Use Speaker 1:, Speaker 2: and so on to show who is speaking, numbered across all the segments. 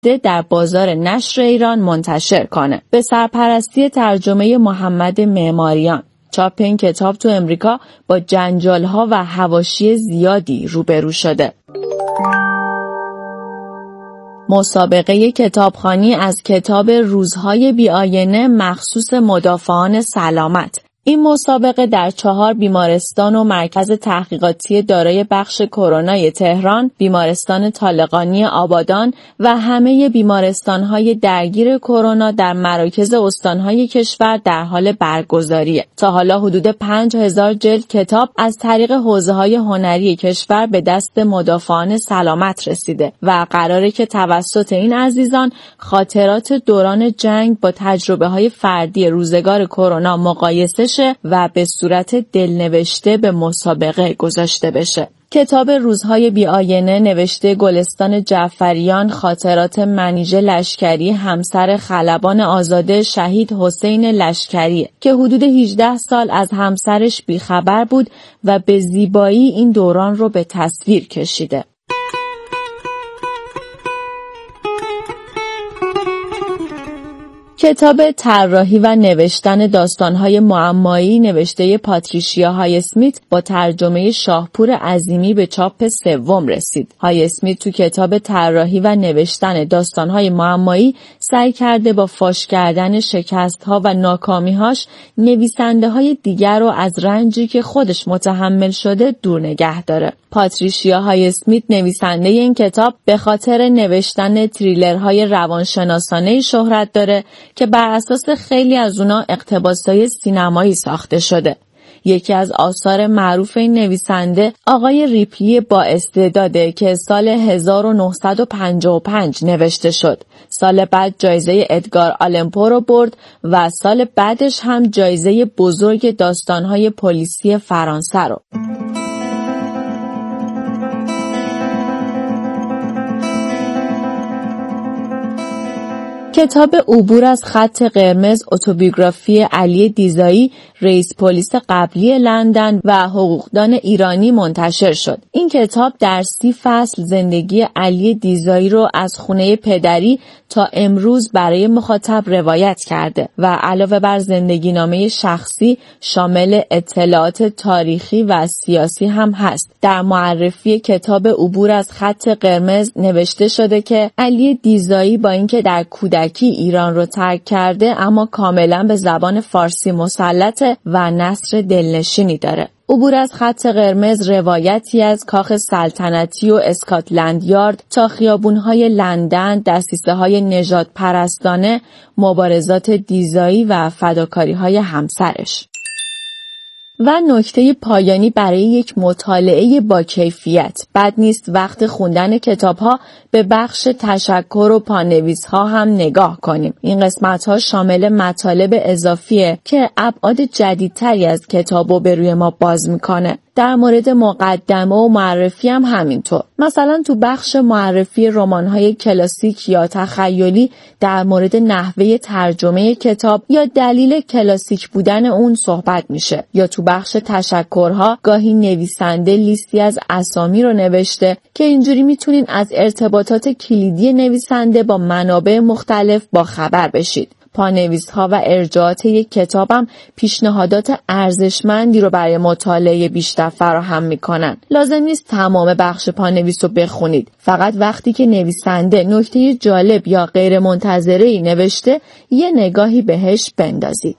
Speaker 1: در بازار نشر ایران منتشر کنه. به سرپرستی ترجمه محمد معماریان. چاپ این کتاب تو امریکا با جنجال‌ها و حواشی زیادی روبرو شده. مسابقه کتابخوانی از کتاب روزهای بی‌آینه مخصوص مدافعان سلامت. این مسابقه در 4 بیمارستان و مرکز تحقیقاتی دارای بخش کرونای تهران، بیمارستان طالقانی آبادان و همه بیمارستان‌های درگیر کرونا در مراکز استان‌های کشور در حال برگزاریه. تا حالا حدود 5000 جلد کتاب از طریق حوزه‌های هنری کشور به دست مدافعان سلامت رسیده و قراره که توسط این عزیزان خاطرات دوران جنگ با تجربه‌های فردی روزگار کرونا مقایسه و به صورت دلنوشته به مسابقه گذاشته بشه. کتاب روزهای بی‌آینه نوشته گلستان جعفریان خاطرات منیژه لشکری همسر خلبان آزاده شهید حسین لشکری که حدود 18 سال از همسرش بیخبر بود و به زیبایی این دوران رو به تصویر کشیده. کتاب طراحی و نوشتن داستان‌های معمایی نوشته پاتریشیا های اسمیت با ترجمه شاهپور عظیمی به چاپ 3 رسید. های اسمیت تو کتاب طراحی و نوشتن داستان‌های معمایی سعی کرده با فاش کردن شکست‌ها و ناکامی‌هاش نویسنده‌های دیگر رو از رنجی که خودش متحمل شده دور نگه داره. پاتریشیا های اسمیت نویسنده این کتاب به خاطر نوشتن تریلرهای روانشناسانه‌ای شهرت داره که بر اساس خیلی از اونا اقتباسای سینمایی ساخته شده. یکی از آثار معروف این نویسنده آقای ریپلی با استعداده که سال 1955 نوشته شد. سال بعد جایزه ادگار آلن پو رو برد و سال بعدش هم جایزه بزرگ داستان‌های پلیسی فرانسه رو. کتاب عبور از خط قرمز اتوبیوگرافی علی دیزایی رئیس پلیس قبلی لندن و حقوقدان ایرانی منتشر شد. این کتاب در 30 فصل زندگی علی دیزایی رو از خونه پدری تا امروز برای مخاطب روایت کرده و علاوه بر زندگی نامه شخصی شامل اطلاعات تاریخی و سیاسی هم هست. در معرفی کتاب عبور از خط قرمز نوشته شده که علی دیزایی با اینکه در کودکی ایران رو ترک کرده اما کاملا به زبان فارسی مسلطه و نثر دلنشینی داره. عبور از خط قرمز روایتی از کاخ سلطنتی و اسکاتلند یارد تا خیابون‌های لندن، دسیسه‌های نژاد پرستانه، مبارزات دیزایی و فداکاری‌های همسرش. و نکته پایانی برای یک مطالعه با کیفیت. بد نیست وقت خوندن کتاب‌ها به بخش تشکر و پانویس‌ها هم نگاه کنیم. این قسمت‌ها شامل مطالب اضافیه که ابعاد جدیدتری از کتابو به روی ما باز میکنه. در مورد مقدمه و معرفی هم همینطور. مثلا تو بخش معرفی رمان‌های کلاسیک یا تخیلی در مورد نحوه ترجمه کتاب یا دلیل کلاسیک بودن اون صحبت میشه. یا تو بخش تشکرها گاهی نویسنده لیستی از اسامی رو نوشته که اینجوری میتونین از ارتباطات کلیدی نویسنده با منابع مختلف با خبر بشید. پانویس‌ها و ارجاعات یک کتابم پیشنهادات ارزشمندی رو برای مطالعه بیشتر فراهم می‌کنن. لازم نیست تمام بخش پانویس رو بخونید. فقط وقتی که نویسنده نکته جالب یا غیر منتظره‌ای نوشته یه نگاهی بهش بندازید.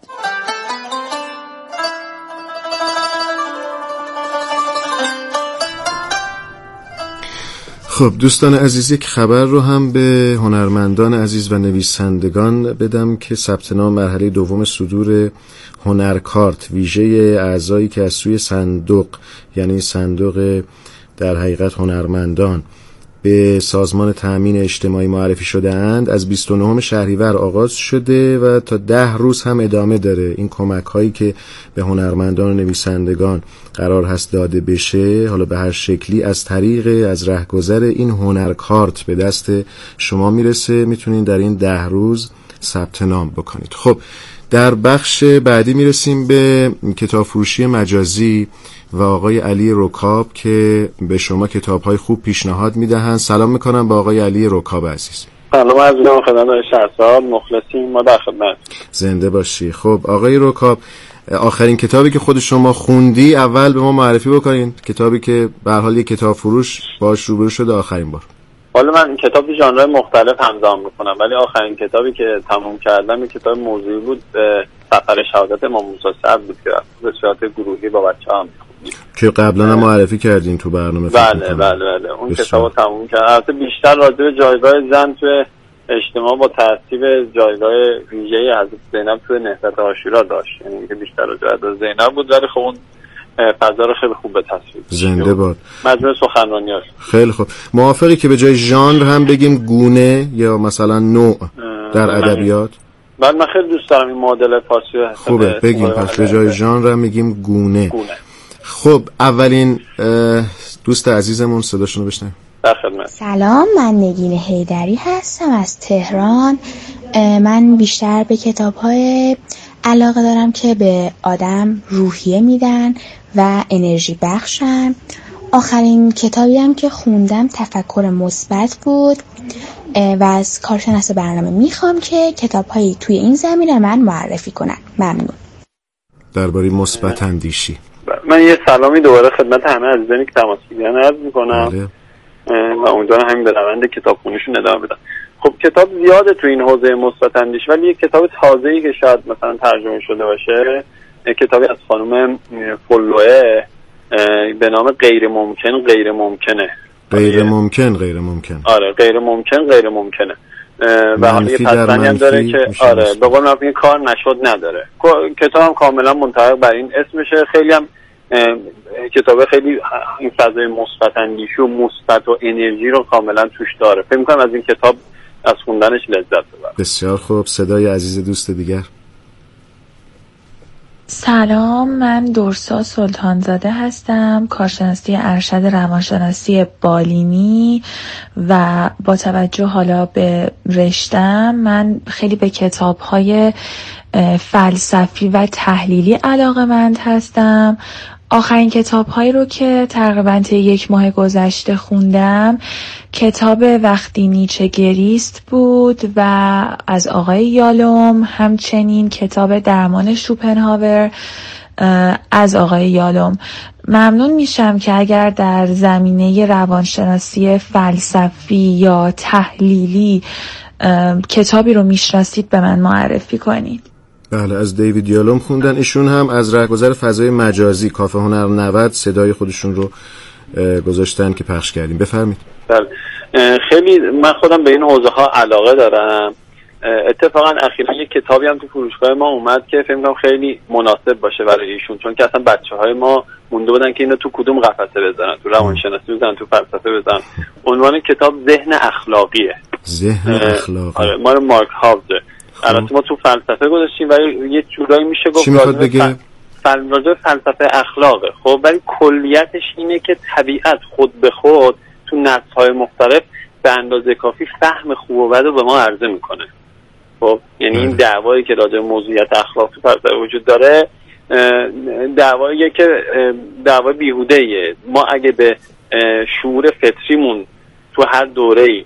Speaker 2: خب دوستان عزیز، یک خبر رو هم به هنرمندان عزیز و نویسندگان بدم که ثبت نام مرحله دوم صدور هنرکارت ویژه اعضایی که از سوی صندوق، یعنی صندوق در حقیقت هنرمندان، به سازمان تأمین اجتماعی معرفی شده اند، از 29 شهریور آغاز شده و تا 10 روز هم ادامه داره. این کمک هایی که به هنرمندان و نویسندگان قرار هست داده بشه، حالا به هر شکلی از طریق از رهگذر این هنرکارت به دست شما میرسه. میتونین در این 10 روز ثبت نام بکنید. خب در بخش بعدی میرسیم به کتاب فروشی مجازی و آقای علی رکاب که به شما کتاب‌های خوب پیشنهاد میدهند. سلام میکنم با آقای علی رکاب عزیز.
Speaker 3: سلام عرض می‌کنم خدمت شهرزاد، مخلصیم، ما در خدمت.
Speaker 2: زنده باشی. خب آقای رکاب، آخرین کتابی که خود شما خوندی اول به ما معرفی بکنین، کتابی که به هر حال یک کتاب فروش باهاش روبرو شده آخرین بار.
Speaker 3: حالا من کتاب ژانر مختلف همزمان می‌کنم، ولی آخرین کتابی که تموم کردم یک کتاب موضوعی بود، سفر شهادت امام موسی صدر بود که به صورت گروهی با بچه‌ها می‌خوندیم
Speaker 2: که قبلا هم معرفی کردین تو برنامه.
Speaker 3: بله اون کتابو تموم کردم. البته بیشتر راجع به جایگاه زن تو اجتماع با ترتیب جایگاه ویژه‌ای حضرت زینب تو نهضت عاشورا داشت، یعنی که بیشتر راجع به زینب بود، ولی خب اون فضا رو خیلی خوب به تصویر
Speaker 2: زنده باد
Speaker 3: مجموعه سخنرانیاش.
Speaker 2: خیلی خوب. موافقی که به جای ژانر هم بگیم گونه یا مثلا نوع در ادبیات؟
Speaker 3: من خیلی دوست دارم این معادله فارسی رو.
Speaker 2: خوبه بگیم پس به جای ژانر هم میگیم گونه. خب اولین دوست عزیزمون صداشون رو بشنویم.
Speaker 4: سلام، من نگین حیدری هستم از تهران. من بیشتر به کتاب‌های علاقه دارم که به آدم روحیه میدن و انرژی بخشن. آخرین کتابی هم که خوندم تفکر مثبت بود و از کارشناس برنامه میخوام که کتاب‌هایی توی این زمینه من معرفی کنن. ممنون.
Speaker 2: درباره مثبت اندیشی
Speaker 3: من یه سلامی دوباره خدمت همه عزیزانی که تماس میگیرن عرض میکنم و امیدوارم همین به روند کتابخونیشون ادامه بدن. خب کتاب زیاده تو این حوزه مثبت اندیشی، ولی یک کتاب تازه‌ای که شاید مثلا ترجمه شده باشه، کتابی از خانم فولوه به نام غیر ممکن. آره غیر ممکنه و حالا یه پسندی هم داره که آره به قول معروف کار نشد نداره. کتاب هم کاملا منطبق بر این اسمشه. خیلی هم کتابه خیلی این فضای مثبت اندیشی و مثبت و انرژی رو کاملا توش داره. فکر می‌کنم از این کتاب از خوندنش لذت ببرید.
Speaker 2: بسیار خوب. صدای عزیز دوست دیگر.
Speaker 5: سلام، من دورسا سلطانزاده هستم، کارشناسی ارشد روانشناسی بالینی و با توجه حالا به رشته‌ام من خیلی به کتاب‌های فلسفی و تحلیلی علاقه‌مند هستم. آخرین کتاب‌هایی رو که تقریباً طی 1 ماه گذشته خوندم کتاب وقتی نیچه گریست بود و از آقای یالوم، همچنین کتاب درمان شوپنهاور از آقای یالوم. ممنون میشم که اگر در زمینه روانشناسی فلسفی یا تحلیلی کتابی رو میشناسید به من معرفی کنید.
Speaker 2: بله، از دیوید یالوم خوندن. ایشون هم از رهگذر فضای مجازی کافه هنر 90 صدای خودشون رو گذاشتن که پخش کردیم. بفرمایید.
Speaker 3: بله، خیلی من خودم به این حوزه ها علاقه دارم. اتفاقا اخیراً یک کتابی هم تو فروشگاه ما اومد که فکر می‌کنم خیلی مناسب باشه برای ایشون، چون که اصلا بچه‌های ما مونده بودن که اینو تو کدوم قفسه بزنن، تو روانشناسی بزنن، تو فلسفه بزنن. عنوان کتاب ذهن اخلاقیه.
Speaker 2: ذهن اخلاقی.
Speaker 3: آره، ما مارک هاوزه. البته ما تو فلسفه گذاشتیم ولی یه جورایی میشه گفت
Speaker 2: چی میخواد بگه؟
Speaker 3: راجع فلسفه اخلاقه. خب ولی کلیتش اینه که طبیعت خود به خود تو نسل‌های مختلف به اندازه کافی فهم خوب و بد رو به ما عرضه میکنه. خب یعنی این دعوایی که راجع به موضوعیت اخلاق تو فلسفه وجود داره دعواییه که دعوای بیهوده‌ایه. ما اگه به شعور فطریمون تو هر دوره‌ای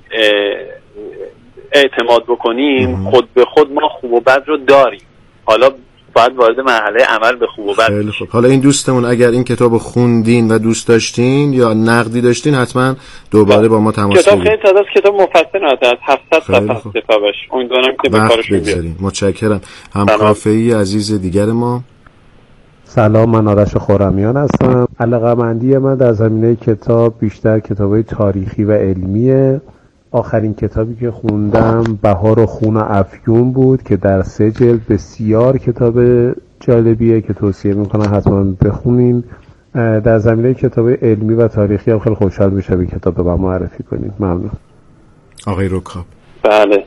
Speaker 3: اعتماد بکنیم خود به خود ما خوب و بد رو داریم. حالا باید وارد مرحله عمل به خوب و بد
Speaker 2: خیلی خوب. حالا این دوستمون اگر این کتابو خوندین و دوست داشتین یا نقدی داشتین حتما دوباره با ما تماس بگیرید.
Speaker 3: کتاب خیلی تعداد کتاب مفصل از 700 صفحه کتابش. امیدوارم که به کارش بیاد.
Speaker 2: متشکرم. هم کافه‌ای عزیز دیگر ما.
Speaker 6: سلام، من آرش خرمیان هستم. علاقه‌مندی من در زمینه کتاب بیشتر کتابای تاریخی و علمیه. آخرین کتابی که خوندم بهار و خون و افیون بود که در 3 جلد، بسیار کتاب جالبیه که توصیه میکنم حتما بخونین. در زمینه کتاب علمی و تاریخی هم خیلی خوشحال میشم این کتاب به من معرفی کنید. ممنون.
Speaker 2: آقای رکاب.
Speaker 3: بله،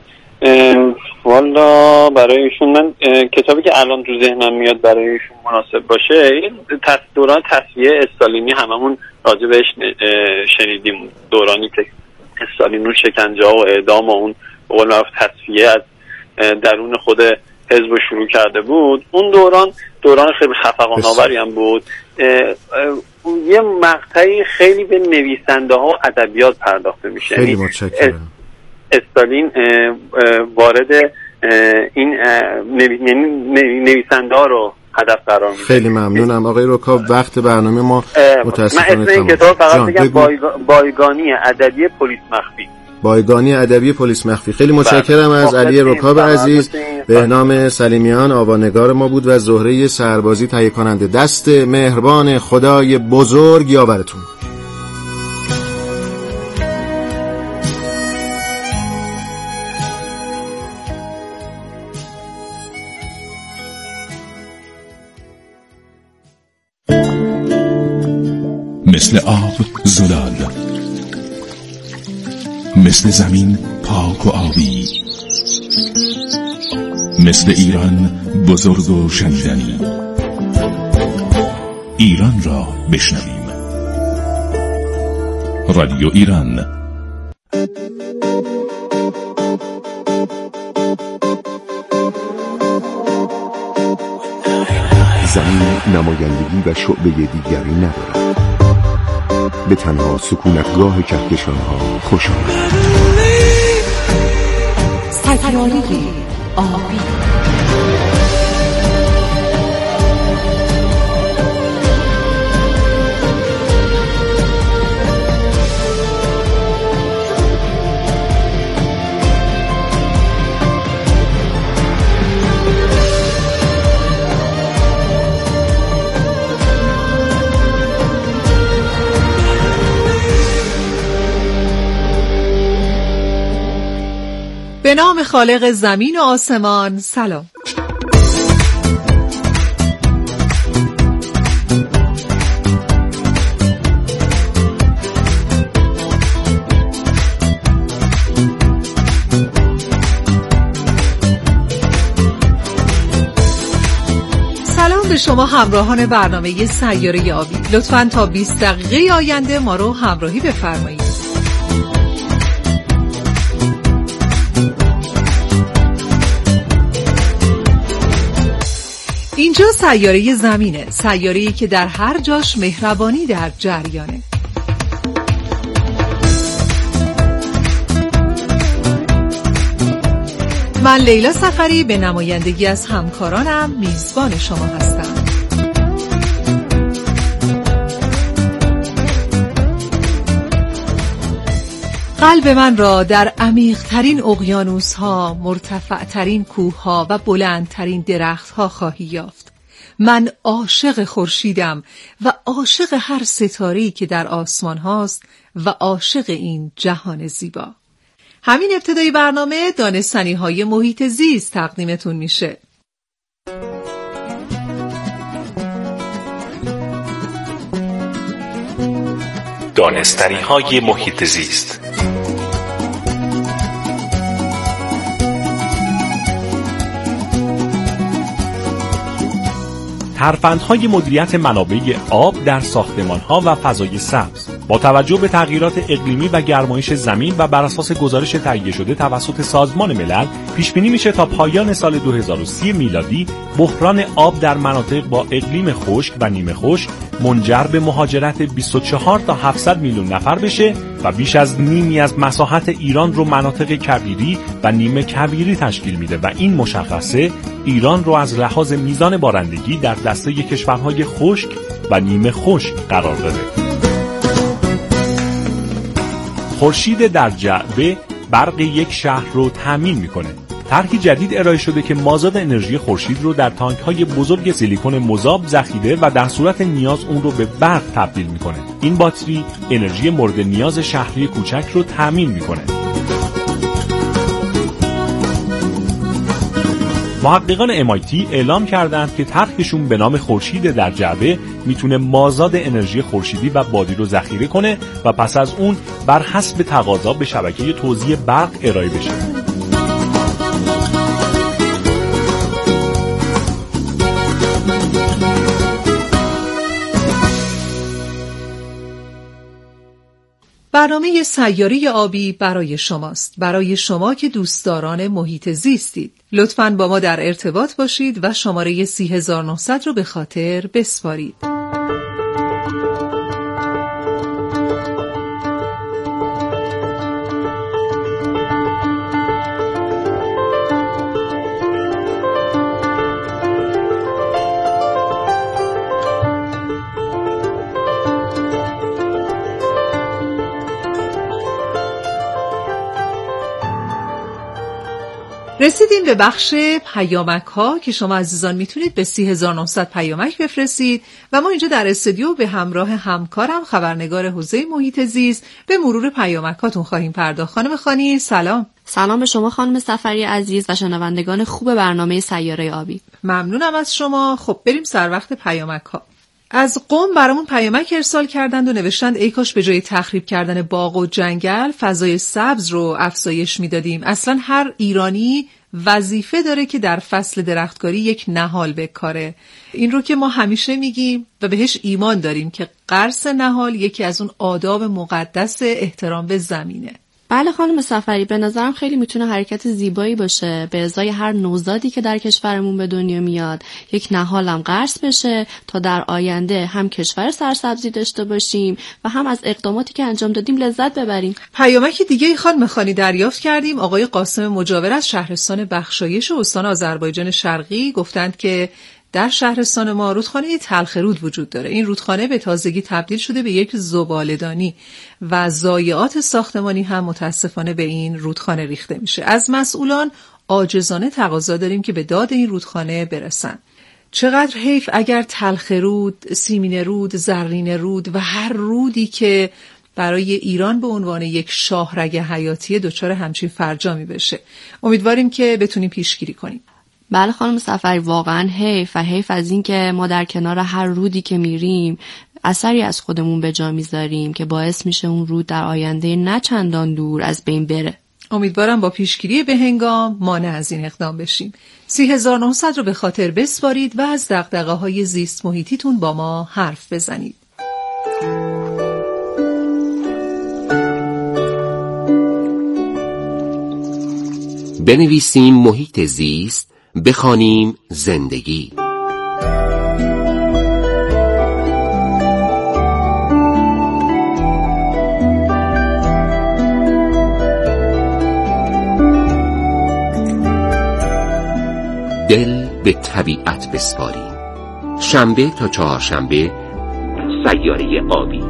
Speaker 3: والا برای ایشون من کتابی که الان تو ذهنم میاد برای ایشون مناسب باشه این دوران تصفیه استالینی، هممون راجع بهش شنیدیم. دورانی که استالین اون شکنجه و اعدام و اون به قول معروف تصفیه از درون خود حزب شروع کرده بود. اون دوران خیلی خفقان‌آوری هم بود. یه مقطعی خیلی به نویسنده ها و ادبیات پرداخته میشه.
Speaker 2: خیلی متشکرم.
Speaker 3: استالین وارد این نویسنده ها رو هدف قرار میده.
Speaker 2: خیلی ممنونم آقای رکاب، وقت برنامه ما متاسفانه
Speaker 3: من اسم این کتاب فقط بگم بایگانی ادبی پلیس مخفی.
Speaker 2: بایگانی ادبی پلیس مخفی. خیلی متشکرم از علی رکاب عزیز. بهنام سلیمیان آوانگار ما بود و زهره سربازی تهیه کننده. دست مهربان خدای بزرگ یاورتون.
Speaker 7: مثل آب زلال، مثل زمین پاک و آبی، مثل ایران بزرگ و شنیدنی. ایران را بشنویم. رادیو ایران.
Speaker 8: زمین نمایندگی و شعبه دیگری ندارد. به تنها سکونتگاه کهکشان‌ها خوش آمد.
Speaker 9: سیاره آبی.
Speaker 10: به نام خالق زمین و آسمان. سلام. سلام به شما همراهان برنامه سیاره آبی. لطفاً تا 20 دقیقه آینده ما رو همراهی بفرمایید. اینجا سیاره زمینه، سیاره‌ای که در هر جاش مهربانی در جریانه. من لیلا سفری به نمایندگی از همکارانم میزبان شما هستم. قلب من را در عمیق‌ترین اقیانوس‌ها، مرتفع‌ترین کوه‌ها و بلندترین درخت‌ها خواهی یافت. من عاشق خورشیدم و عاشق هر ستاره‌ای که در آسمان هاست و عاشق این جهان زیبا. همین ابتدای برنامه دانستنی‌های محیط زیست تقدیمتون میشه.
Speaker 7: دانستنی‌های محیط زیست. ترفندهای مدیریت منابع آب در ساختمان‌ها و فضای سبز با توجه به تغییرات اقلیمی و گرمایش زمین و بر اساس گزارش تهیه شده توسط سازمان ملل پیش بینی میشه تا پایان سال 2030 میلادی بحران آب در مناطق با اقلیم خشک و نیمه خشک منجر به مهاجرت 24 تا 700 میلیون نفر بشه و بیش از نیمی از مساحت ایران رو مناطق کویری و نیمه کویری تشکیل میده و این مشخصه ایران رو از لحاظ میزان بارندگی در دسته کشورهای خشک و نیمه خشک قرار داده. خورشید در جعبه برق یک شهر رو تامین میکنه. طرحی جدید ارائه شده که مازاد انرژی خورشید رو در تانک‌های بزرگ سیلیکون مذاب ذخیره و در صورت نیاز اون رو به برق تبدیل میکنه. این باتری انرژی مورد نیاز شهری کوچک رو تامین میکنه. محققان MIT اعلام کردند که طرحشون به نام خورشید در جعبه میتونه مازاد انرژی خورشیدی و بادی رو ذخیره کنه و پس از اون بر حسب تقاضا به شبکه توزیع برق ارائه بشه.
Speaker 10: برنامه سیاره آبی برای شماست، برای شما که دوستداران محیط زیستید. لطفاً با ما در ارتباط باشید و شماره 30900 رو به خاطر بسپارید. رسیدیم به بخش پیامک ها که شما عزیزان میتونید به 30900 پیامک بفرستید و ما اینجا در استودیو به همراه همکارم خبرنگار حوزه محیط زیست به مرور پیامک هاتون خواهیم پرداخت. خانم خانی سلام.
Speaker 11: سلام به شما خانم سفری عزیز و شنوندگان خوب برنامه سیاره آبی.
Speaker 10: ممنونم از شما. خب بریم سر وقت پیامک ها. از قم برامون پیامک ارسال کردند و نوشتند ای کاش به جای تخریب کردن باغ و جنگل فضای سبز رو افزایش میدادیم. اصلا هر ایرانی وظیفه داره که در فصل درختکاری یک نهال بکاره. این رو که ما همیشه میگیم و بهش ایمان داریم که غرس نهال یکی از اون آداب مقدس احترام به زمینه.
Speaker 11: بله خانم سفری، به نظرم خیلی میتونه حرکت زیبایی باشه. به ازای هر نوزادی که در کشورمون به دنیا میاد یک نهالم غرس بشه تا در آینده هم کشور سرسبزی داشته باشیم و هم از اقداماتی که انجام دادیم لذت ببریم.
Speaker 10: پیامک دیگه خانم خانی دریافت کردیم. آقای قاسم مجاور از شهرستان بخشایش استان آذربایجان شرقی گفتند که در شهرستان ما رودخانه تلخرود وجود داره. این رودخانه به تازگی تبدیل شده به یک زباله‌دانی و ضایعات ساختمانی هم متاسفانه به این رودخانه ریخته میشه. از مسئولان عاجزانه تقاضا داریم که به داد این رودخانه برسن. چقدر حیف اگر تلخرود، سیمین رود، زرین رود و هر رودی که برای ایران به عنوان یک شاهرگ حیاتی دچار همچین فرجامی بشه. امیدواریم که بتونیم پیشگیری کنیم.
Speaker 11: بله خانم سفری، واقعا حیف از این که ما در کنار هر رودی که میریم اثری از خودمون به جا میذاریم که باعث میشه اون رود در آینده نه چندان دور از بین بره.
Speaker 10: امیدوارم با پیشگیری به هنگام مانع از این اقدام بشیم. 30900 رو به خاطر بسپارید و از دغدغه‌های زیست محیطیتون با ما حرف بزنید.
Speaker 12: بنویسیم محیط زیست، بخوانیم زندگی. دل به طبیعت بسپاریم. شنبه تا چهارشنبه سیاره آبی.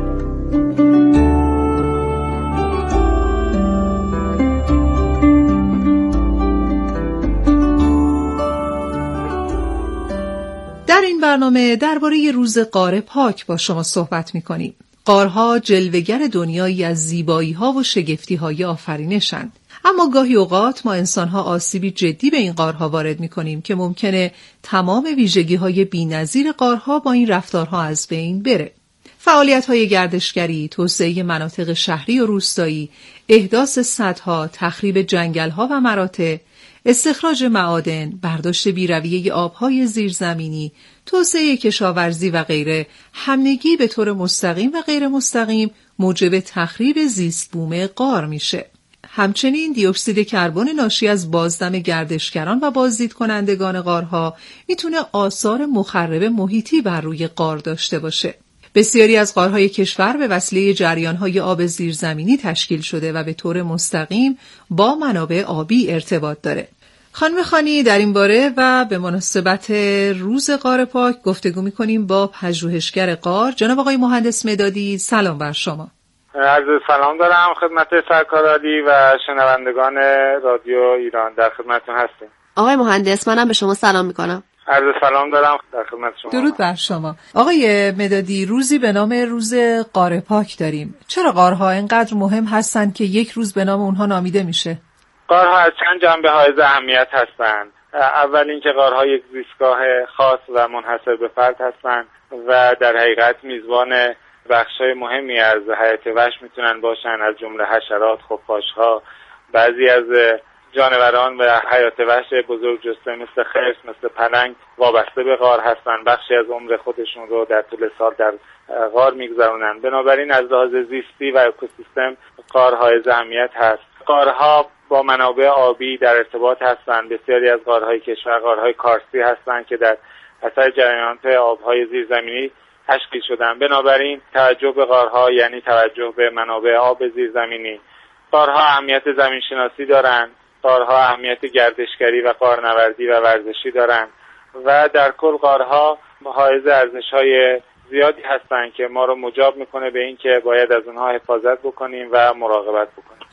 Speaker 10: در این برنامه درباره روز غار پاک با شما صحبت می‌کنیم. غارها جلوه‌گر دنیایی از زیبایی‌ها و شگفتی‌های آفرینش‌اند. اما گاهی اوقات ما انسان‌ها آسیبی جدی به این غارها وارد می‌کنیم که ممکنه تمام ویژگی‌های بی‌نظیر غارها با این رفتارها از بین بره. فعالیت‌های گردشگری، توسعه مناطق شهری و روستایی، احداث سدها، تخریب جنگل‌ها و مراتع، استخراج معادن، برداشت بی‌رویه آب‌های زیرزمینی، توسعه کشاورزی و غیره، همگی به طور مستقیم و غیر مستقیم موجب تخریب زیست بوم غار میشه. همچنین دی اکسید کربن ناشی از بازدم گردشگران و بازدید کنندگان غارها میتونه آثار مخرب محیطی بر روی غار داشته باشه. بسیاری از غارهای کشور به وسیله جریان‌های آب زیرزمینی تشکیل شده و به طور مستقیم با منابع آبی ارتباط داره. خانم خانی در این باره و به مناسبت روز غار پاک گفتگو می‌کنیم با پژوهشگر غار جناب آقای مهندس مدادی. سلام بر شما.
Speaker 13: عرض سلام دارم خدمت سرکار عالی و شنوندگان رادیو ایران. در خدمتتون هستیم.
Speaker 11: آقای مهندس منم به شما سلام می‌کنم.
Speaker 13: عرض سلام دارم در خدمت شما.
Speaker 10: درود بر شما. آقای مدادی، روزی به نام روز غار پاک داریم. چرا غارها اینقدر مهم هستند که یک روز به نام اونها نامیده میشه؟
Speaker 13: غارها از چند جنبه حائز اهمیت هستند. اول اینکه غارها یک زیستگاه خاص و منحصر به فرد هستند و در حقیقت میزبان بخشای مهمی از حیات وحش میتونن باشن، از جمله حشرات، خفاشها، بعضی از جانوران و حیات وحش بزرگجسته مثل خرس، مثل پلنگ وابسته به غار هستن، بخشی از عمر خودشون رو در طول سال در غار میگذرونن. بنابراین از لحاظ زیستی و اکوسیستم غار حائز اهمیت هست. غارها با منابع آبی در ارتباط هستند. بسیاری از غارهای کشور غارهای کارستی هستند که در اثر جریانات آبهای زیرزمینی تشکیل شدن. بنابراین توجه به غارها یعنی توجه به منابع آب زیرزمینی. غارها اهمیت زمینشناسی دارند. غارها اهمیت گردشگری و غارنوردی و ورزشی دارند و در کل غارها حائز ارزش‌های زیادی هستند که ما رو مجاب میکنه به این که باید از اونها حفاظت بکنیم و مراقبت بکنیم.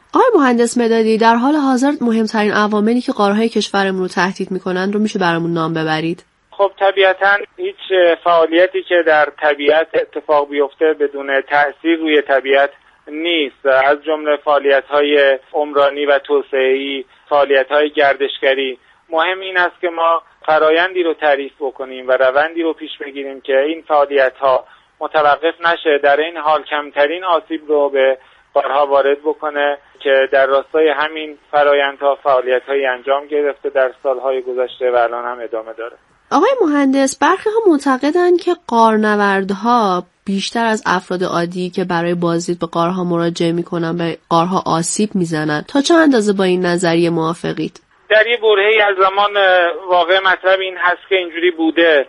Speaker 11: آقای مهندس مدادی، در حال حاضر مهمترین عواملی که غارهای کشورمون رو تهدید میکنن رو میشه برامون نام ببرید؟
Speaker 13: خب طبیعتاً هیچ فعالیتی که در طبیعت اتفاق بیفته بدون تأثیر روی طبیعت نیست. از جمله فعالیت‌های عمرانی و توسعه‌ای، فعالیت‌های گردشگری. مهم این است که ما فرایندی رو تعریف بکنیم و روندی رو پیش بگیریم که این فعالیت‌ها متوقف نشه، در این حال کمترین آسیب رو به غارها وارد بکنه که در راستای همین فرایندها فعالیت‌هایی انجام گرفته در سال‌های گذشته و الان هم ادامه داره.
Speaker 11: آقای مهندس، برخی ها معتقدند که غارنوردها بیشتر از افراد عادی که برای بازدید به غارها مراجعه میکنن به غارها آسیب میزنن. تا چه اندازه با این نظریه موافقید؟
Speaker 13: در یه برهه‌ای از زمان واقع مطلب این هست که اینجوری بوده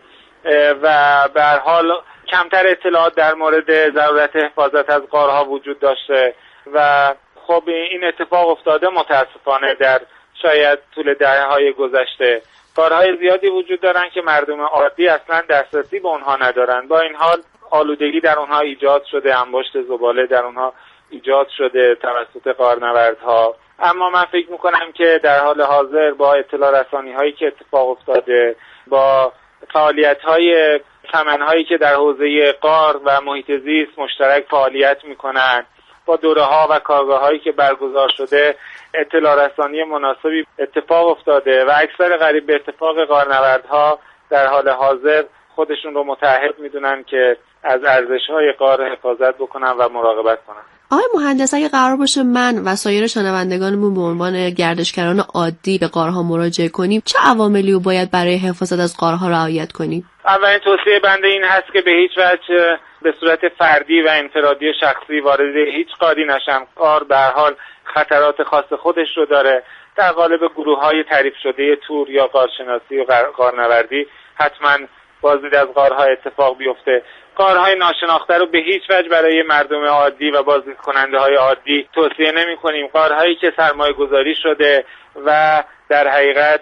Speaker 13: و به هر حال کمتر اطلاعات در مورد ضرورت حفاظت از غارها وجود داشته و خب این اتفاق افتاده متاسفانه در شاید طول دهه‌های گذشته. غارهای زیادی وجود دارن که مردم عادی اصلا دسترسی به اونها ندارن. با این حال آلودگی در اونها ایجاد شده، انباشت زباله در اونها ایجاد شده توسط غارنوردها. اما من فکر میکنم که در حال حاضر با اطلاع رسانی هایی که اتفاق افتاده، با فعالیت های سمنهایی که در حوزه غار و محیط زیست مشترک فعالیت میکنن، با دوره ها و کارگاه هایی که برگزار شده اطلاع رسانی مناسبی اتفاق افتاده و اکثر قریب به اتفاق غارنوردها در حال حاضر خودشون رو متعهد میدونن که از ارزش‌های غار حفاظت بکنن و مراقبت کنن.
Speaker 11: آقای مهندس، اگه قرار باشه من و سایر شنوندگانمون به عنوان گردشگران عادی به غارها مراجعه کنیم، چه عواملی رو باید برای حفاظت از غارها رعایت کنیم؟
Speaker 13: اولین توصیه بنده این هست که به هیچ وجه به صورت فردی و انفرادی شخصی وارد هیچ غاری نشن. غار به هر حال خطرات خاص خودش رو داره. در قالب گروه‌های تعریف شده تور یا غارشناسی و غارنوردی حتما بازدید از غارها اتفاق بیفته. غارهای ناشناخته رو به هیچ وجه برای مردم عادی و بازدید کننده های عادی توصیه نمی کنیم. غارهایی که سرمایه گذاری شده و در حقیقت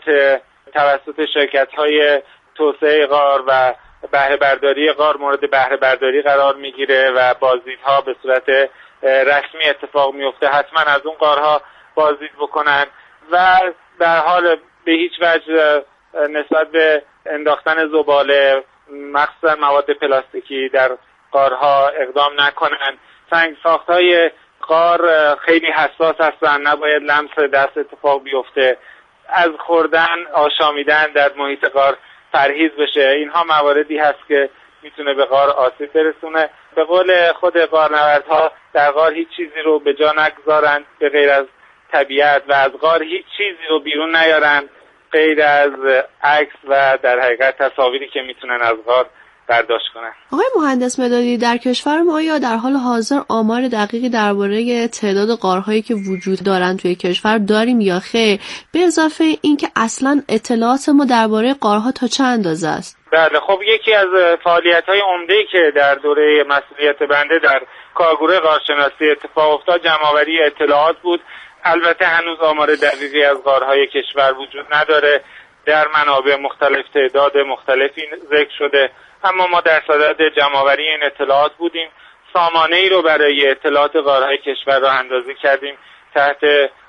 Speaker 13: توسط شرکت های توسعه غار و بهره برداری غار مورد بهره برداری قرار میگیره و بازدیدها به صورت رسمی اتفاق میفته، حتما از اون غارها بازدید بکنن و در حال به هیچ وجه نسبت به انداختن زباله مخصوصا مواد پلاستیکی در غارها اقدام نکنن. سنگ ساخت‌های غار خیلی حساس هستن، نباید لمس دست اتفاق بیفته. از خوردن، آشامیدن در محیط غار پرهیز بشه. اینها مواردی هست که میتونه به غار آسیب برسونه. به قول خود غارنوردها در غار هیچ چیزی رو به جا نگذارن به غیر از طبیعت و از غار هیچ چیزی رو بیرون نیارن غیر از عکس و در حقیقت تصاویری که میتونن از غار برداشت کنن.
Speaker 11: آقای مهندس مدادی، در کشور ما یا در حال حاضر آمار دقیقی درباره تعداد غارهایی که وجود دارن توی کشور داریم یا خیر؟ به اضافه اینکه اصلا اطلاعات ما درباره غارها تا چه اندازه است؟
Speaker 13: بله، خب یکی از فعالیت‌های عمده‌ای که در دوره مسئولیت بنده در کارگروه غارشناسی اتفاق افتاد جمع‌آوری اطلاعات بود. البته هنوز آمار دقیقی از غارهای کشور وجود نداره. در منابع مختلف تعداد مختلفی ذکر شده، اما ما در صدد جمع‌آوری این اطلاعات بودیم. سامانه‌ای رو برای اطلاعات غارهای کشور راه اندازی کردیم تحت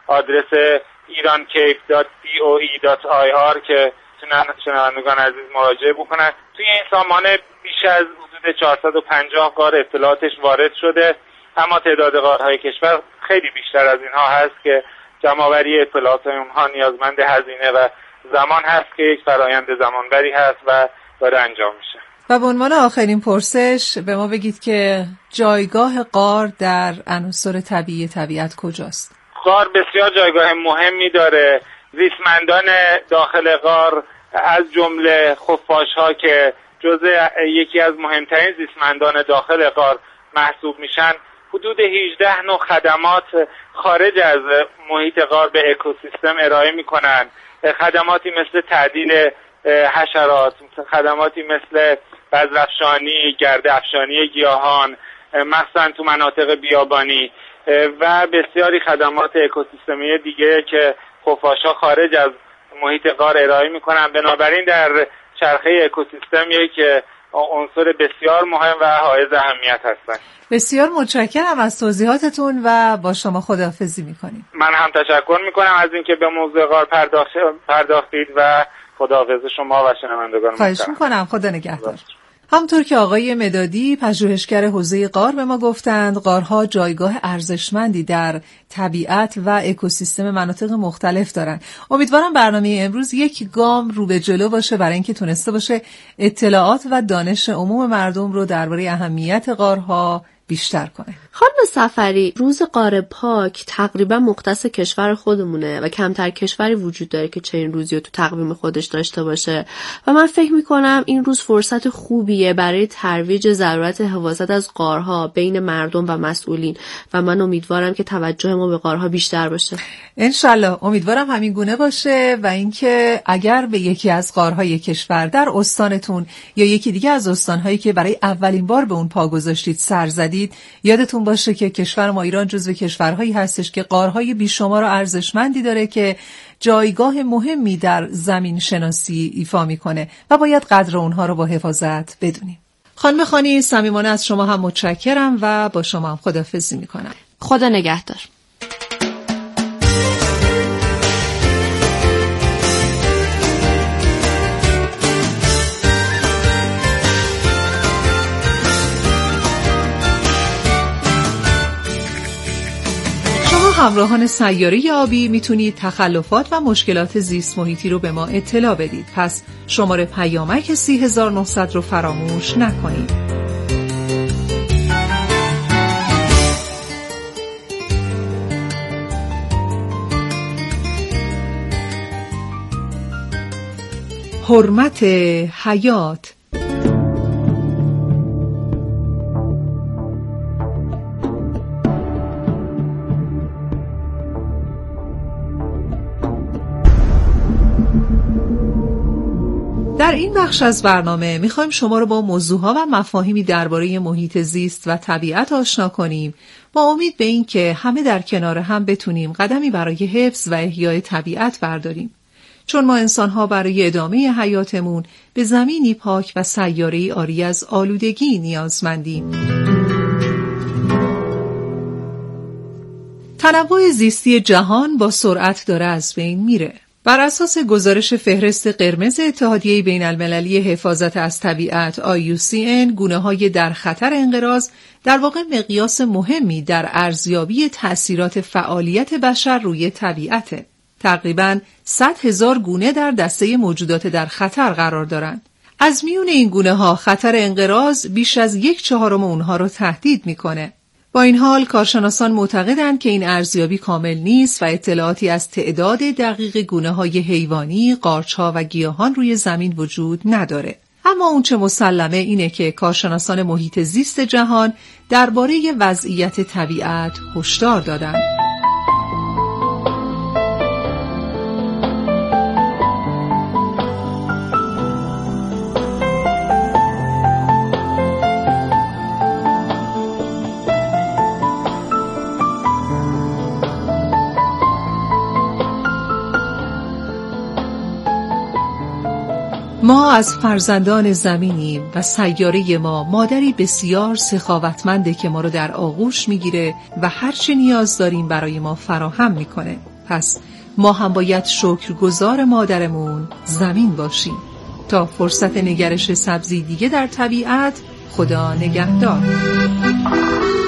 Speaker 13: آدرس irancape.coe.ir که میتونن شنوندگان عزیز مراجعه بکنن. توی این سامانه بیش از حدود 450 غار اطلاعاتش وارد شده، اما تعداد غارهای کشور خیلی بیشتر از اینها هست که جمع‌آوری اطلاعات اونها نیازمند هزینه و زمان هست که یک فرایند زمانبری هست و داره انجام میشه.
Speaker 10: و به عنوان آخرین پرسش به ما بگید که جایگاه غار در عناصر طبیعی طبیعت کجاست؟
Speaker 13: غار بسیار جایگاه مهمی داره. زیستمندان داخل غار از جمله خفاش‌ها که جزء یکی از مهمترین زیستمندان داخل غار محسوب میشن، حدود 18 نوع خدمات خارج از محیط غار به اکوسیستم ارائه میکنن. خدماتی مثل تعدیل حشرات، خدماتی مثل بذرافشانی، گرده‌افشانی گیاهان، مخصوصا تو مناطق بیابانی و بسیاری خدمات اکوسیستمی دیگه که خفاش‌ها خارج از محیط غار ارائه میکنن. بنابراین در چرخه اکوسیستم یک عنصر بسیار مهم و حائز اهمیت هستند.
Speaker 10: بسیار متشکرم از توضیحاتتون و با شما خداحافظی میکنیم.
Speaker 13: من هم تشکر میکنم از اینکه به موضوع غار پرداختید و خداحافظ شما و شنوندگان.
Speaker 10: خواهش میکنم. خدا نگهدار. همونطور که آقای مدادی پژوهشگر حوزه غار به ما گفتند، غارها جایگاه ارزشمندی در طبیعت و اکوسیستم مناطق مختلف دارند. امیدوارم برنامه امروز یک گام رو به جلو باشه برای اینکه تونسته باشه اطلاعات و دانش عموم مردم رو درباره اهمیت غارها بیشتر کنه.
Speaker 11: خانم سفری، روز غار پاک تقریبا مختص کشور خودمونه و کمتر کشوری وجود داره که چنین روزی رو تو تقویم خودش داشته باشه و من فکر میکنم این روز فرصت خوبیه برای ترویج ضرورت حفاظت از غارها بین مردم و مسئولین و من امیدوارم که توجه ما به غارها بیشتر باشه.
Speaker 10: انشالله، امیدوارم همین گونه باشه و اینکه اگر به یکی از غارهای کشور در استانتون یا یکی دیگه از استانهایی که برای اولین بار به اون پا گذاشتید سر زدید، یادتون باشه که کشور ما ایران جزو کشورهایی هستش که غارهای بیشمار و ارزشمندی داره که جایگاه مهمی در زمین شناسی ایفا میکنه و باید قدر اونها رو با حفاظت بدونیم. خانم خانی، صمیمانه از شما هم متشکرم و با شما هم خداحافظی میکنم.
Speaker 11: خدا نگهدار.
Speaker 10: همراهان سیاره آبی میتونید تخلفات و مشکلات زیست محیطی رو به ما اطلاع بدید. پس شماره پیامک 30900 رو فراموش نکنید. حرمت حیات. در این بخش از برنامه میخوایم شما رو با موضوعها و مفاهیمی درباره محیط زیست و طبیعت آشنا کنیم با امید به این که همه در کنار هم بتونیم قدمی برای حفظ و احیای طبیعت برداریم. چون ما انسان‌ها برای ادامه حیاتمون به زمینی پاک و سیاره‌ای عاری از آلودگی نیازمندیم. تنوع زیستی جهان با سرعت داره از بین میره. بر اساس گزارش فهرست قرمز اتحادیه بین المللی حفاظت از طبیعت IUCN، گونه‌های در خطر انقراض در واقع مقیاس مهمی در ارزیابی تأثیرات فعالیت بشر روی طبیعته. تقریباً 100,000 گونه در دسته موجودات در خطر قرار دارند. از میون این گونه‌ها خطر انقراض بیش از 1/4 اونها رو تهدید میکنه. با این حال کارشناسان معتقدند که این ارزیابی کامل نیست و اطلاعاتی از تعداد دقیق گونه‌های حیوانی، قارچ‌ها و گیاهان روی زمین وجود نداره. اما اونچه مسلمه اینه که کارشناسان محیط زیست جهان درباره وضعیت طبیعت هشدار دادند. ما از فرزندان زمینیم و سیاره ما مادری بسیار سخاوتمنده که ما رو در آغوش میگیره و هر چه نیاز داریم برای ما فراهم میکنه. پس ما هم باید شکرگزار مادرمون زمین باشیم. تا فرصت نگرش سبزی دیگه در طبیعت، خدا نگهدار.